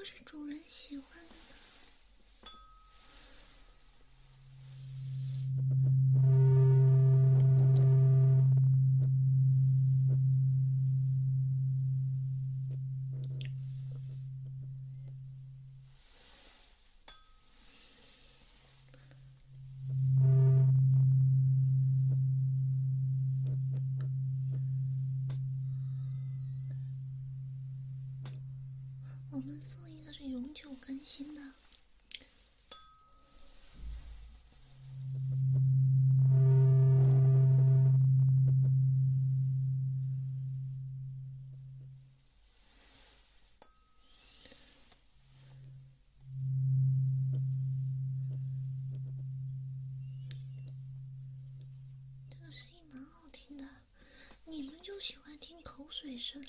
是主人喜欢的呢？我们送一个是永久更新的。这个声音蛮好听的，你们就喜欢听口水声。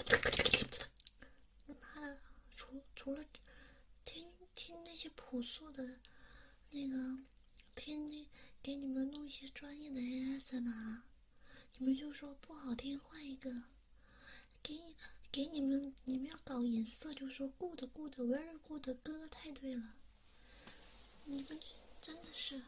妈的，除了听那些朴素的，那个给你们弄一些专业的 ASMR，你们就说不好听，换一个。给你们要搞颜色，就说 good very good， 哥太对了，你们真的是。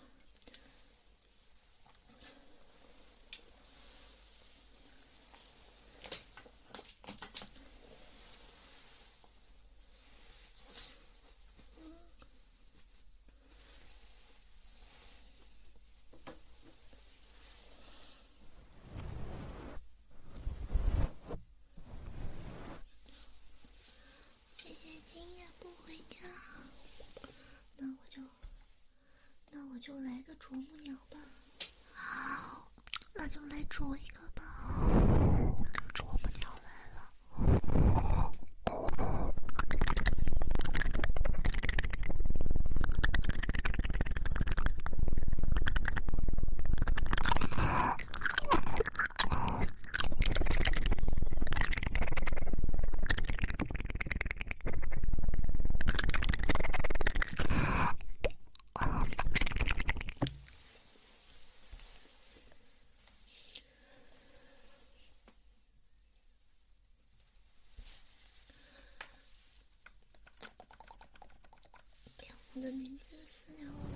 谢谢今夜不回家，那我就来个啄木鸟吧。好，那就来啄一个吧。啄木鸟来了。我的名字私聊我，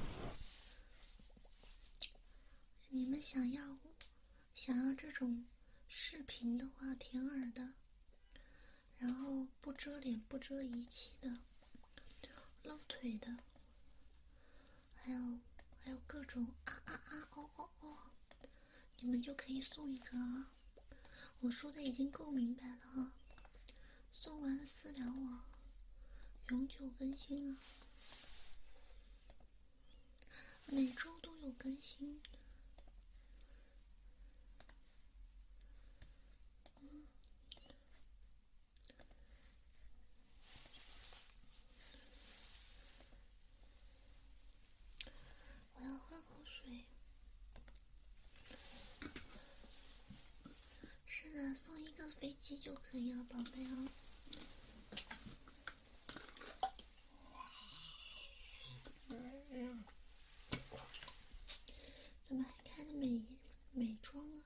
你们想要这种视频的话，舔耳的，然后不遮脸不遮一切的，露腿的，还有各种哦，你们就可以送一个啊！我说的已经够明白了啊！送完了私聊我，永久更新啊！每周都有更新。我要喝口水。是的，送一个飞机就可以了，宝贝啊。怎么还开了美妆啊？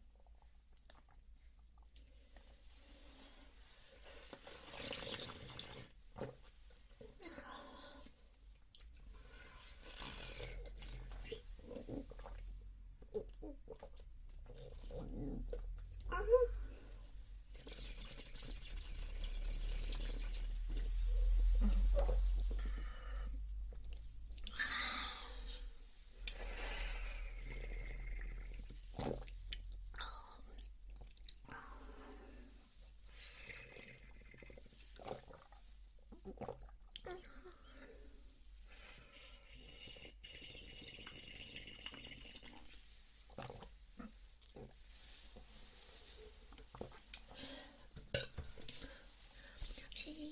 谢谢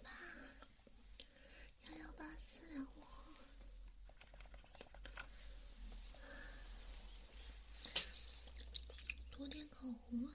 118私聊我，涂点口红啊。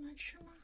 吗？吃吗？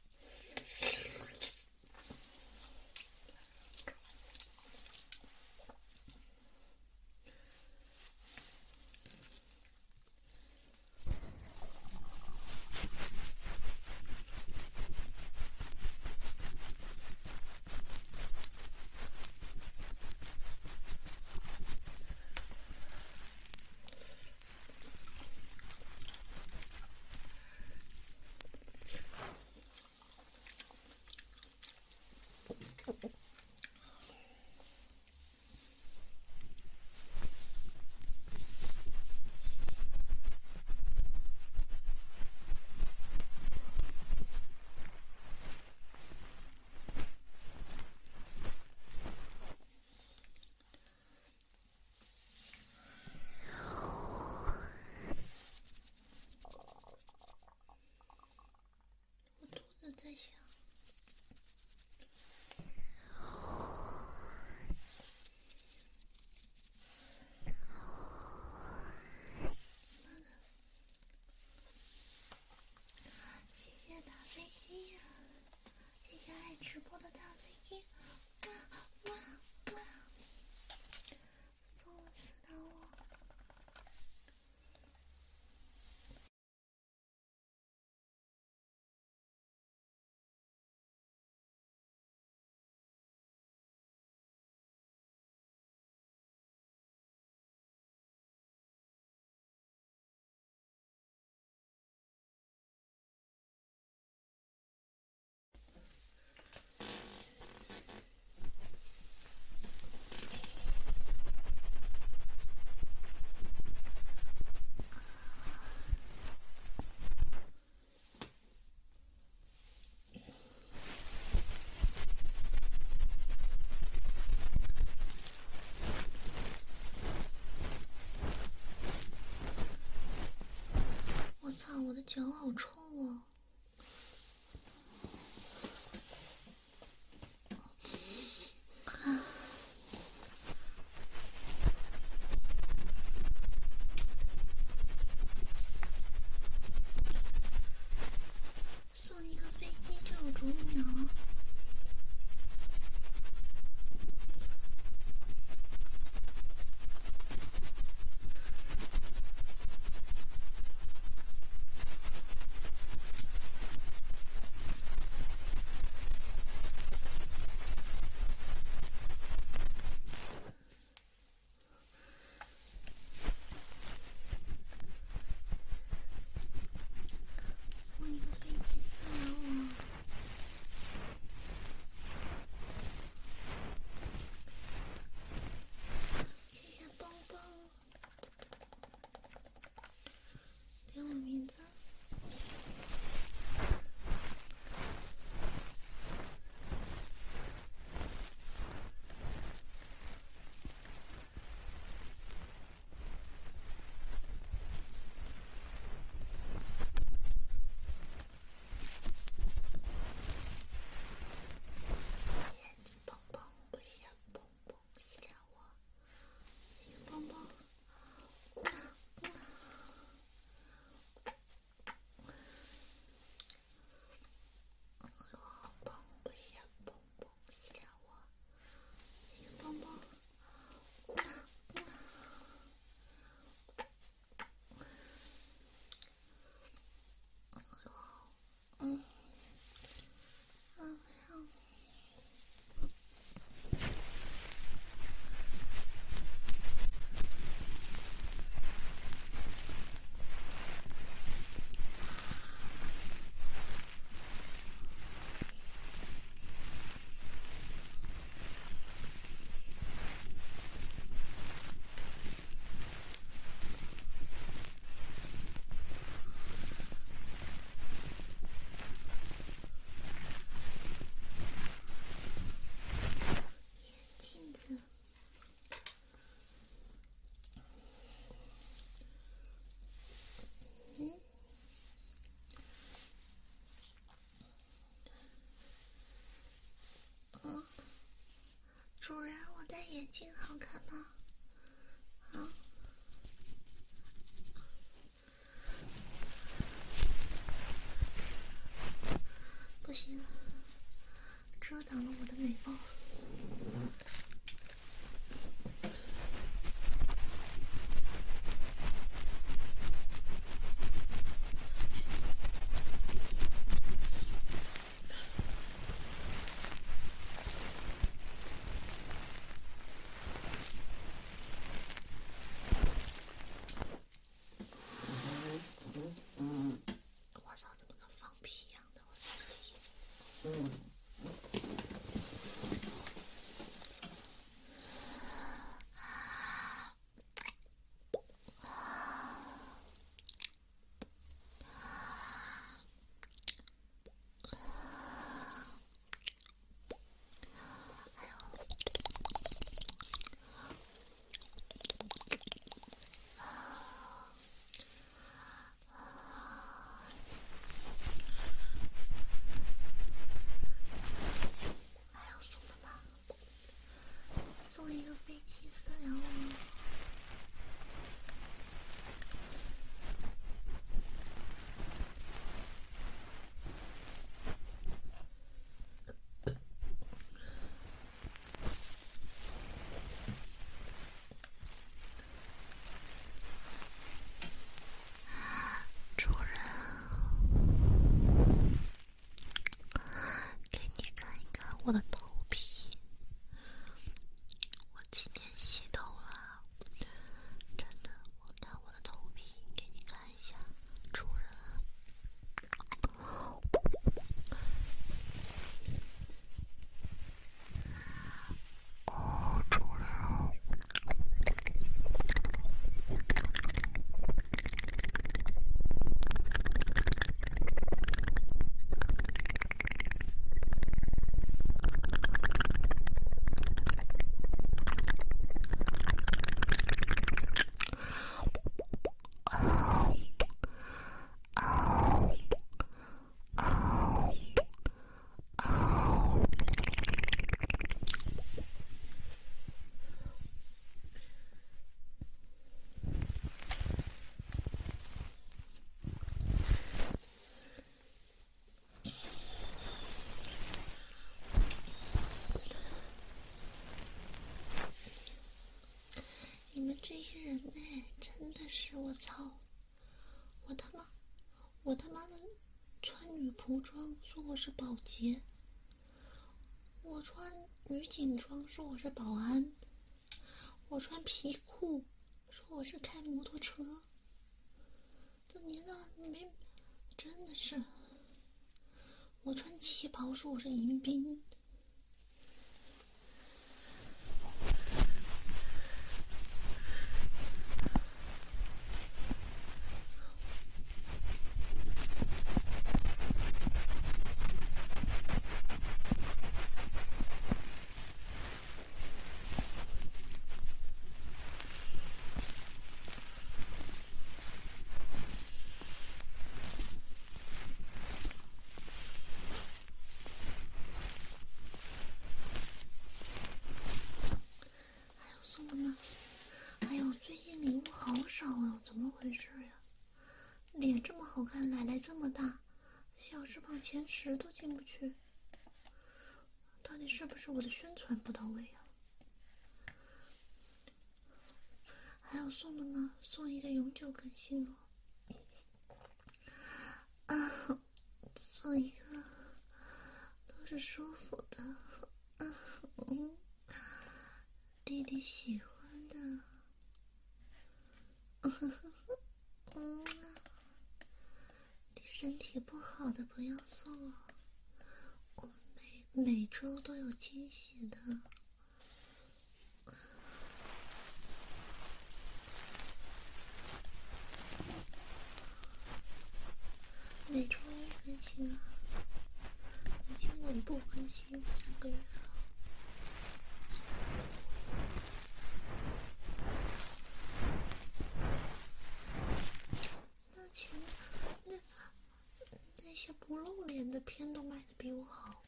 在想，谢谢大飞机呀，谢谢爱直播的大飞机，哇哇哇！送我死到我。我操，我的脚好臭哦！送一个飞机就有啄木鸟。送一个飞机私聊我。谢谢蹦蹦，点我名字。蹦蹦，不是蹦蹦私聊我。谢谢蹦蹦。蹦蹦，不是蹦蹦私聊我。谢谢蹦蹦。嗯。镜子。主人，我戴眼镜好看吗？啊？ 心，遮挡了我的美貌。我操，怎么跟放屁一样的？我操，这个椅子。送一个飞机饲料吗？主人，给你看一看我的头皮。我今天洗头了，真的，我看我的头皮，给你看一下，主人。哦，主人。你们这些人哎，真的是我操！我他妈的穿女仆装说我是保洁，我穿女警装说我是保安，我穿皮裤说我是开摩托车。这你知道没？真的是，我穿旗袍说我是迎宾。送的吗？哎呦，最近礼物好少哦，怎么回事呀？脸这么好看，奶奶这么大，小时榜前10都进不去，到底是不是我的宣传不到位呀？还有送的吗？送一个永久更新哦。啊，送一个都是舒服的，弟弟喜欢的。你身体不好的不要送了，我们每周都有惊喜的。每周一更新啊，已经稳步更新3个月了。那些不露脸的片都卖的比我好，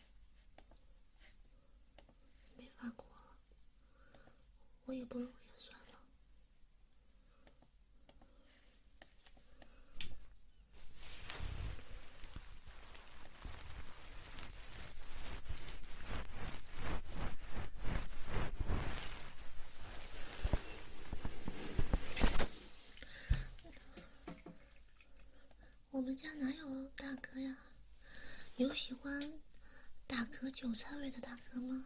没法过了，我也不露脸算了。 有喜欢打嗝韭菜味的打嗝吗？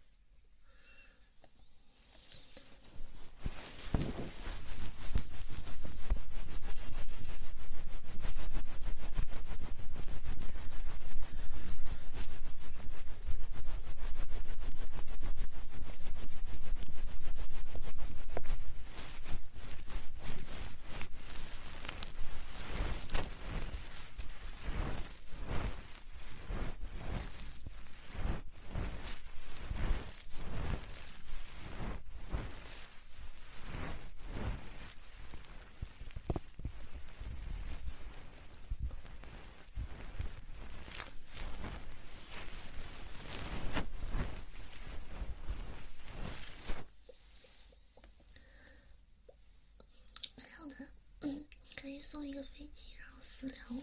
没有的，可以送一个飞机，然后私聊我。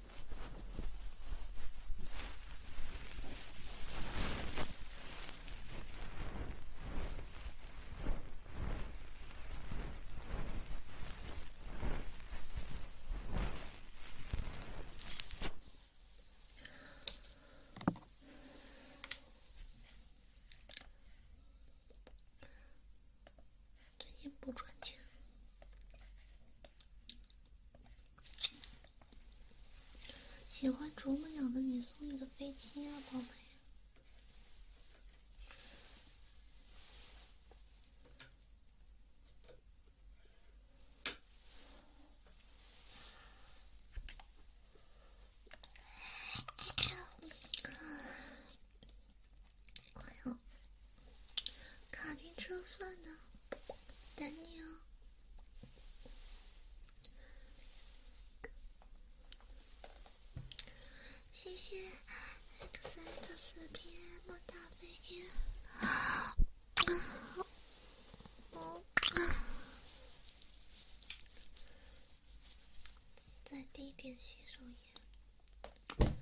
最近不赚钱。喜欢啄木鸟的你送一个飞机啊，宝贝。哎呦，卡丁车算的，等你哦。谢谢 XS4PM 大飞机。再滴点洗手液。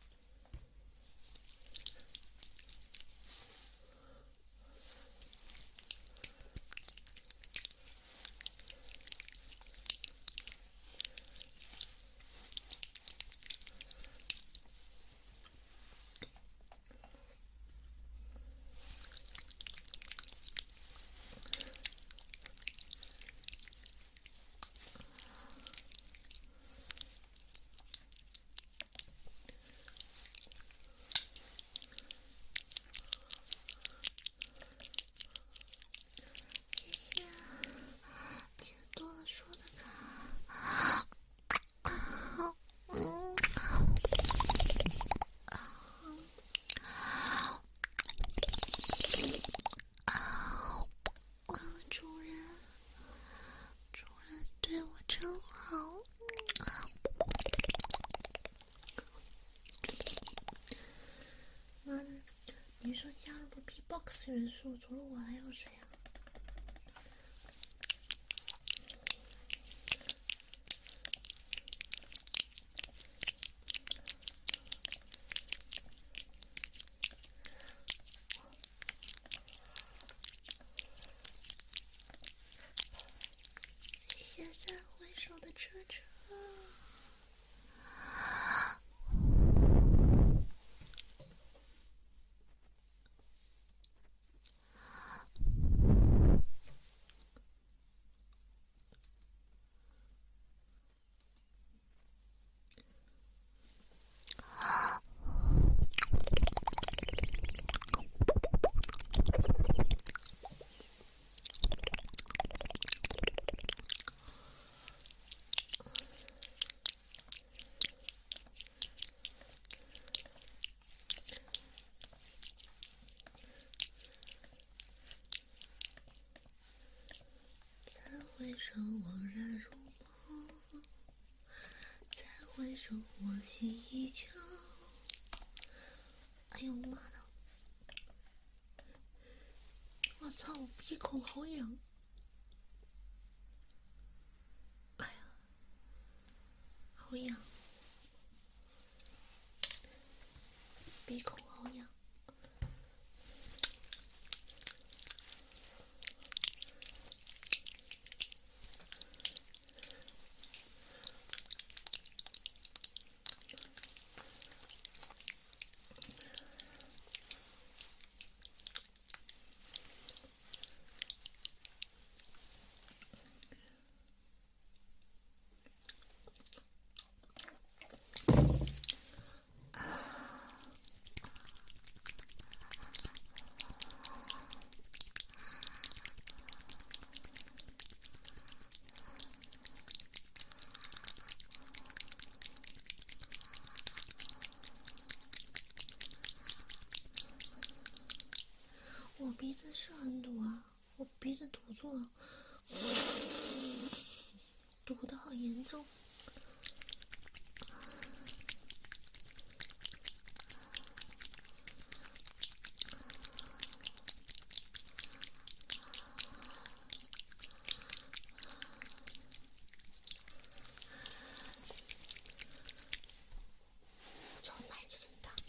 谢谢啊，钱多了说的卡。主人，主人对我真好。妈的，你说加入个 B-box 元素，除了我还有谁啊？谢谢三回首的车车。再回首，惘然如梦；再回首，我心依旧。哎呦妈的！我操，我鼻孔好痒！哎呀，好痒，鼻孔好痒。 子是很堵啊，我鼻子堵住了，堵得好严重。我操，奶子真大！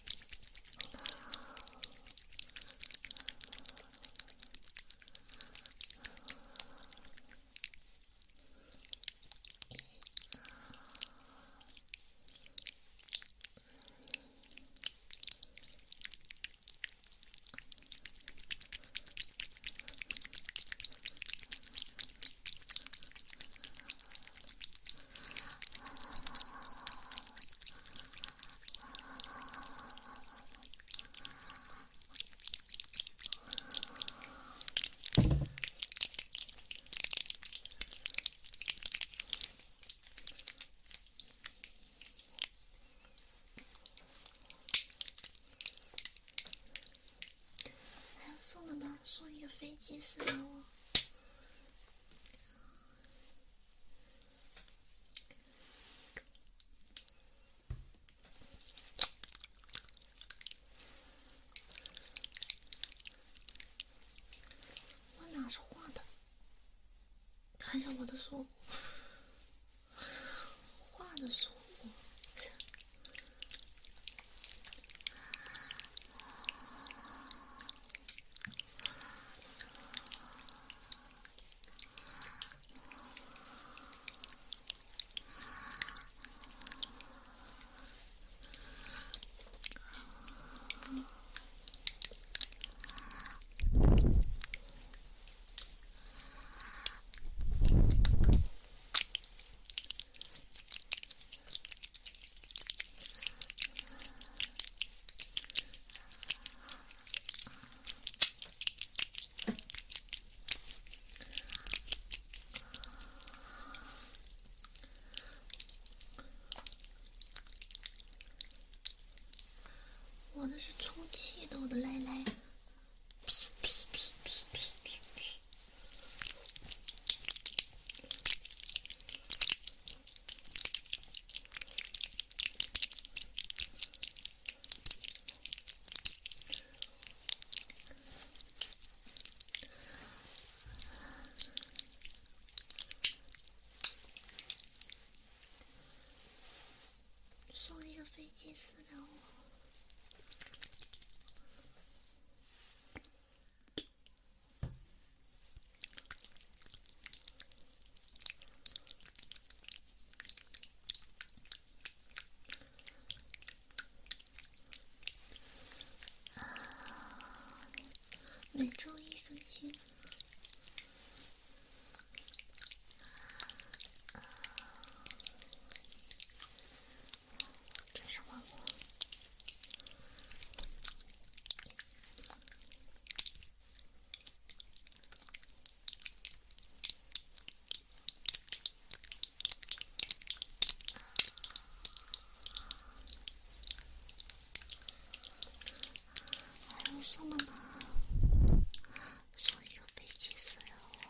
送的吧，送一个飞机似的我。我哪是画的？看一下我的锁骨，画的锁骨。我的是充气的，我的赖赖。噼噼噼噼噼噼噼。送一个飞机饲料我。每周一更新。这什么？还有送的吗？送一个飞机饲料我。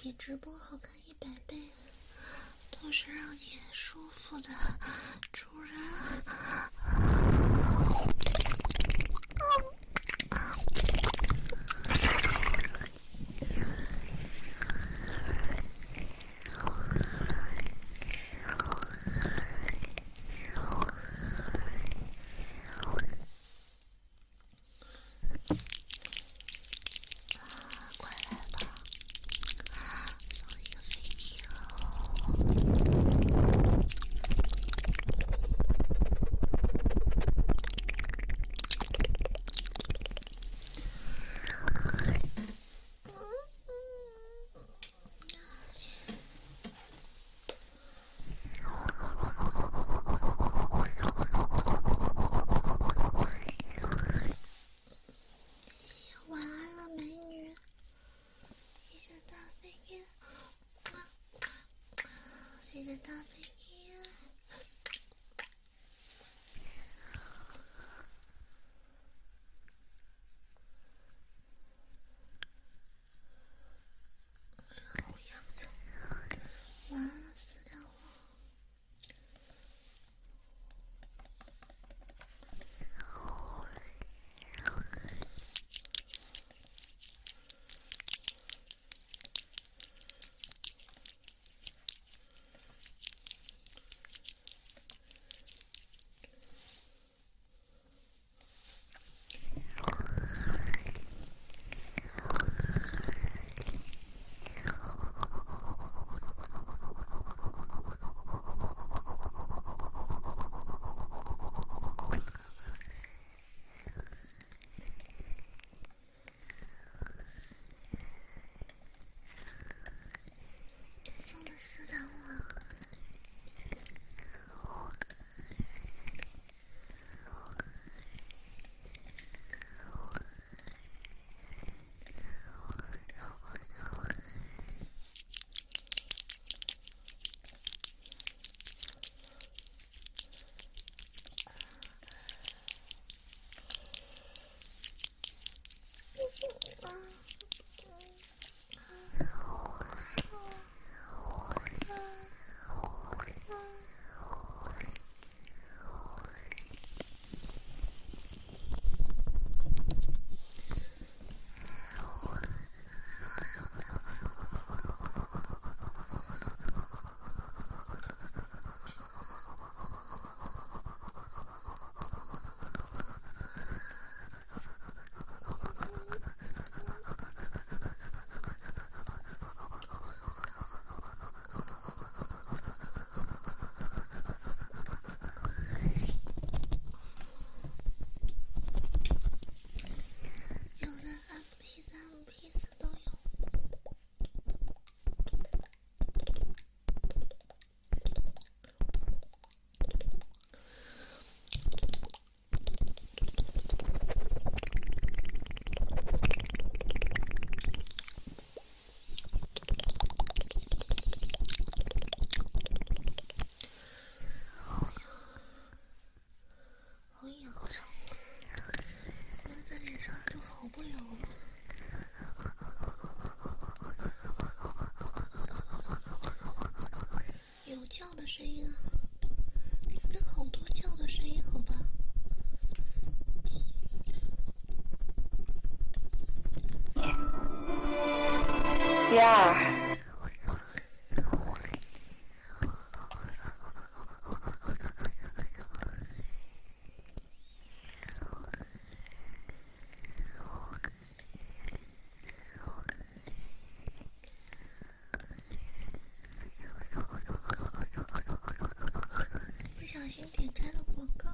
比直播好看100倍，都是让你舒服的主人。快来吧，送一个飞机晚安了，美女。谢谢大飞机，谢谢大飞机。晚安了，饲料王。送的饲料王。有的 MP3、MP4都有。好痒啊！我在脸上就好不了了。有叫的声音啊，里面好多叫的声音，好吧？ 呀。 不小心点开了广告。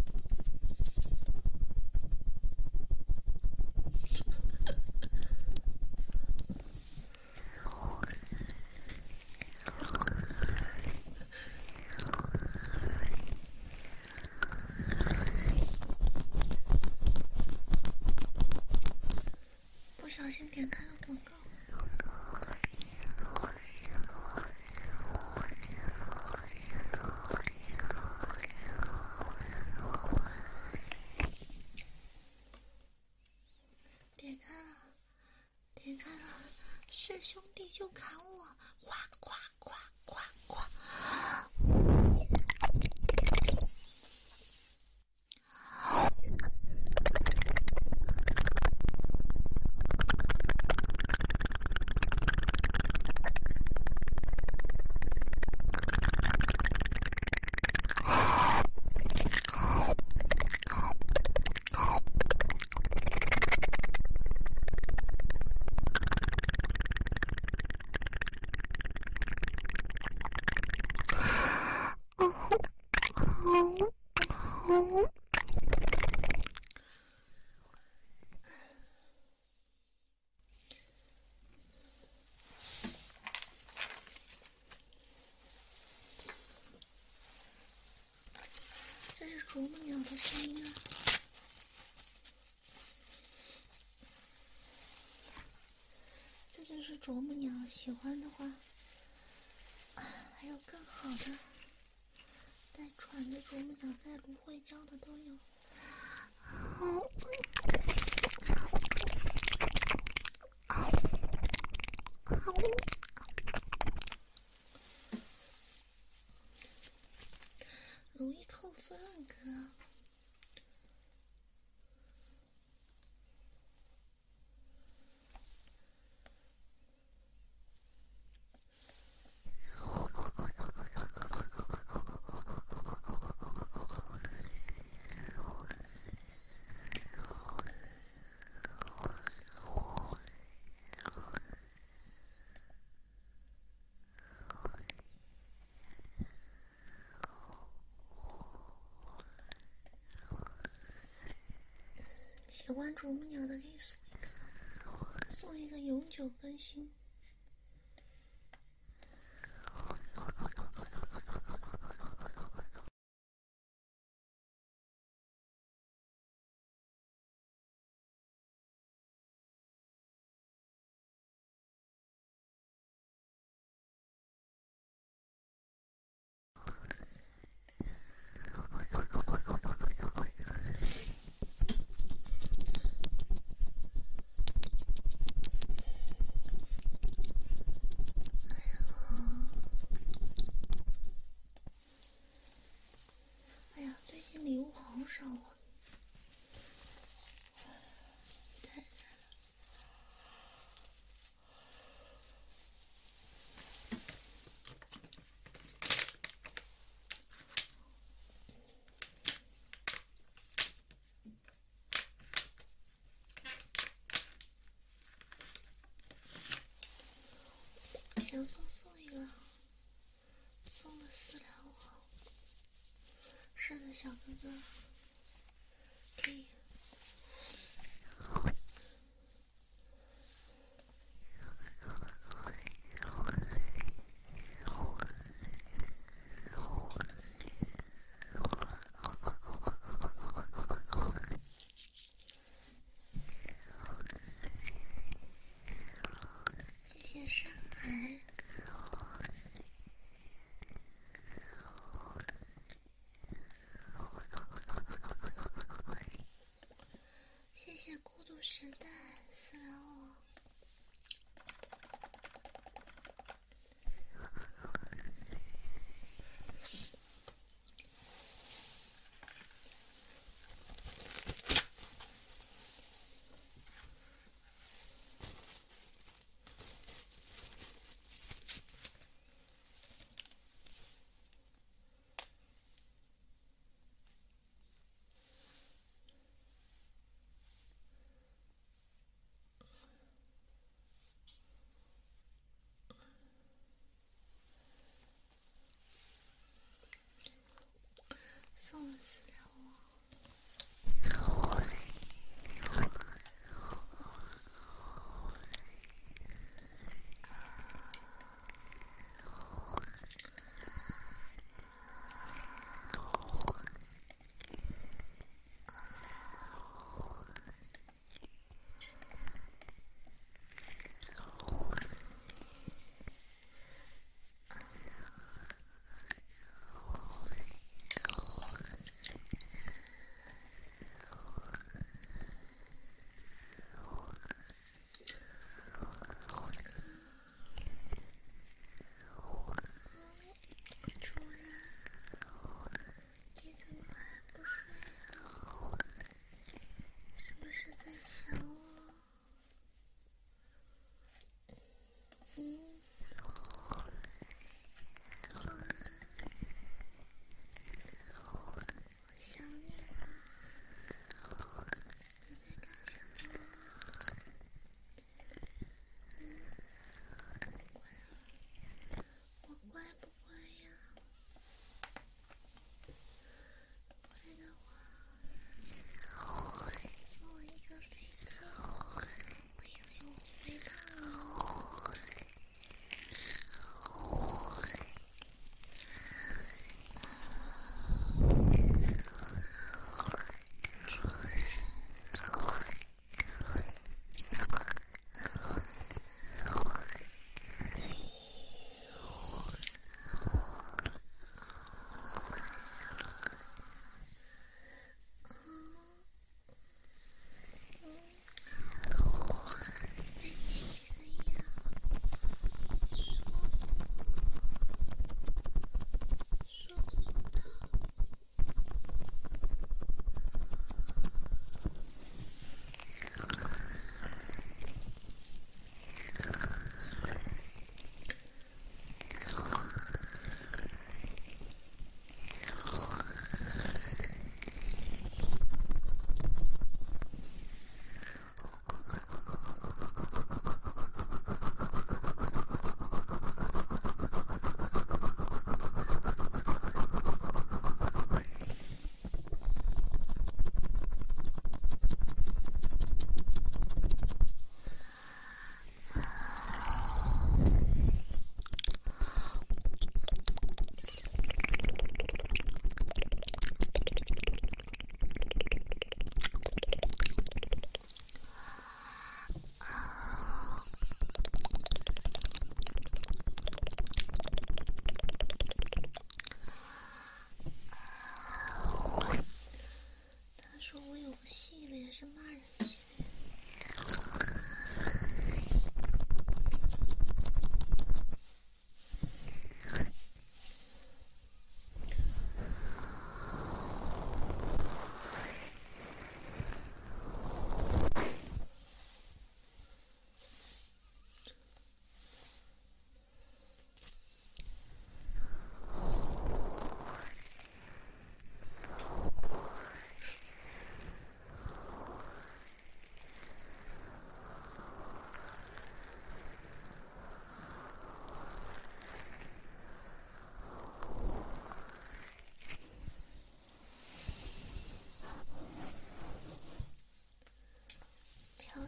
不小心点开了广告。点开了，点开了， 是兄弟就砍我，夸夸夸夸夸。这是啄木鸟的声音啊！这就是啄木鸟，喜欢的话，还有更好的，带喘的啄木鸟，带芦荟胶的都有。容易扣分，哥。喜欢啄木鸟的可以送一个永久更新。哎呀，最近礼物好少啊！想送一个，送了私聊我，是的，小哥哥，可以。谢谢上海。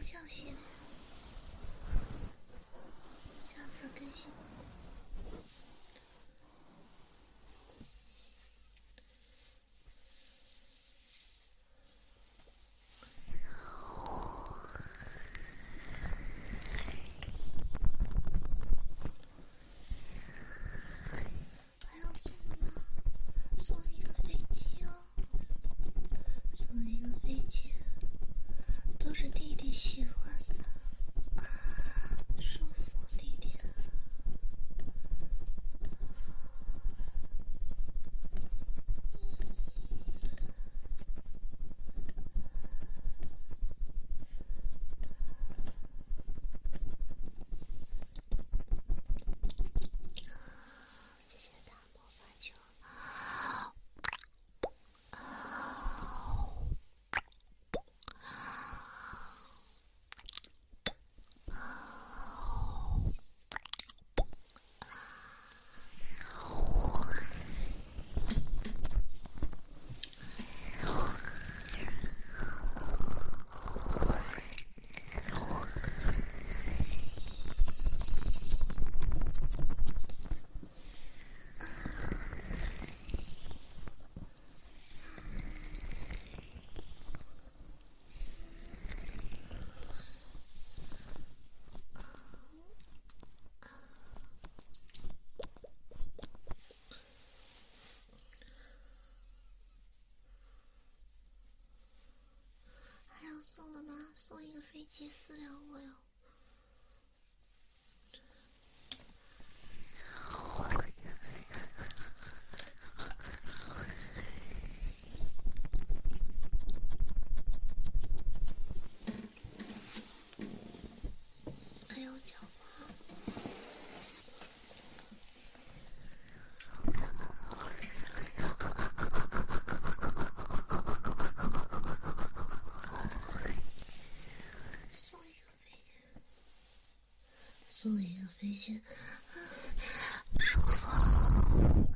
笑系列，下次更新。还要送的吗？送一个飞机哦，送一个飞机，都是弟弟喜欢的，舒服弟弟。谢谢大魔法球。还要送的吗？送一个飞机私聊我哟。还有脚吗？送一个飞机，送一个飞机，舒服。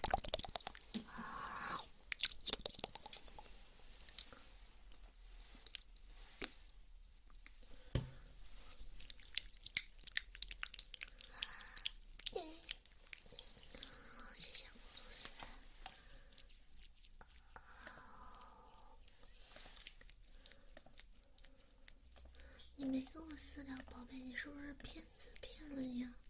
谢谢工作室。你没跟我私聊，宝贝，你是不是骗子骗了你啊？